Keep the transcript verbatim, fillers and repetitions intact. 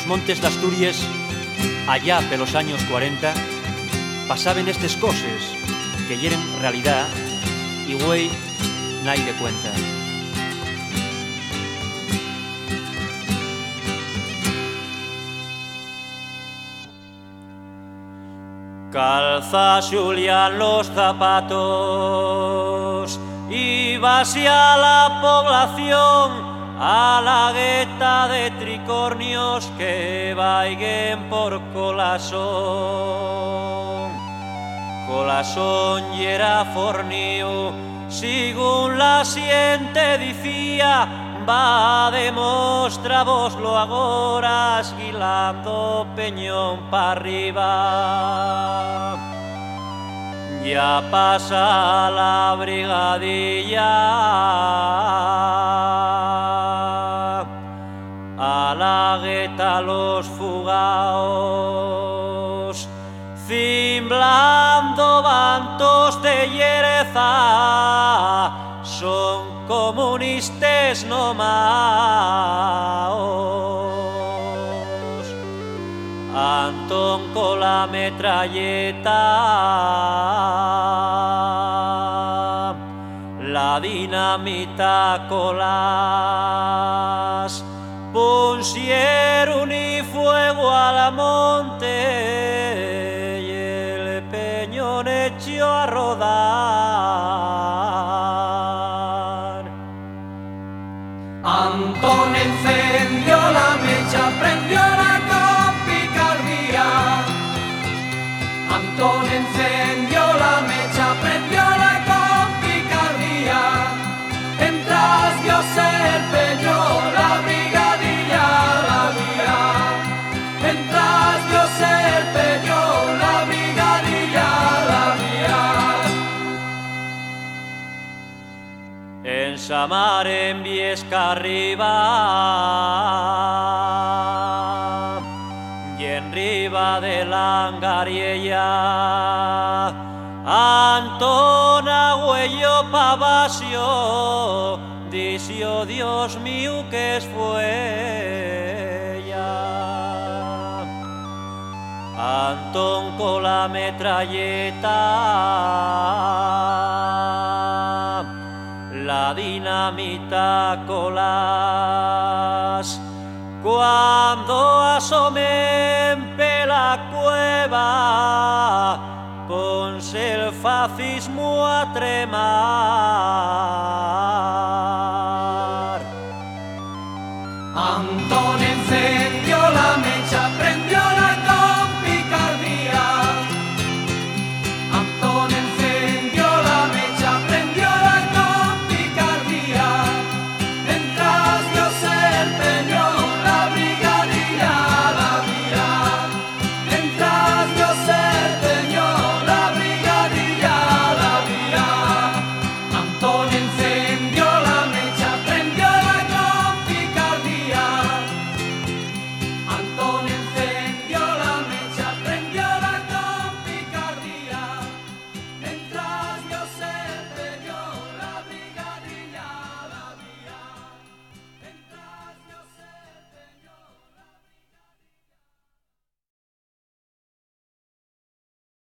los montes d'Astúries, allá de los años cuarenta, pasaban estas cosas que yeren realidad y güey, nadie de cuenta. Calza Julián los zapatos y va hacia la población, a la gueta de tricornios que vaiguen por Colasón. Colasón y era fornío, según la siente dicía, va demostrávoslo agora esguilando peñón pa' arriba. Ya pasa la brigadilla, a la gueta los fugaos, cimblando vantos de hiereza, son comunistas nomaos. Antón con la metralleta, la dinamita colas, pusieron y fuego a la monte y el peñón echó a rodar. Antón encendió la mecha, prendió la copicardía. Antón encendió la mecha, prendió la copicardía. Entras Dios el peñón, la brigadilla la vía. Entras Dios el peñón, la brigadilla la vía. En Samar en Viesca arriba y en riba de la Angariella, Antón agüello pavasio, dició Dios mío que es fue ya. Antón con la metralleta, la dinamita colas, cuando asomen pe la cueva, ponse el fascismo a tremar.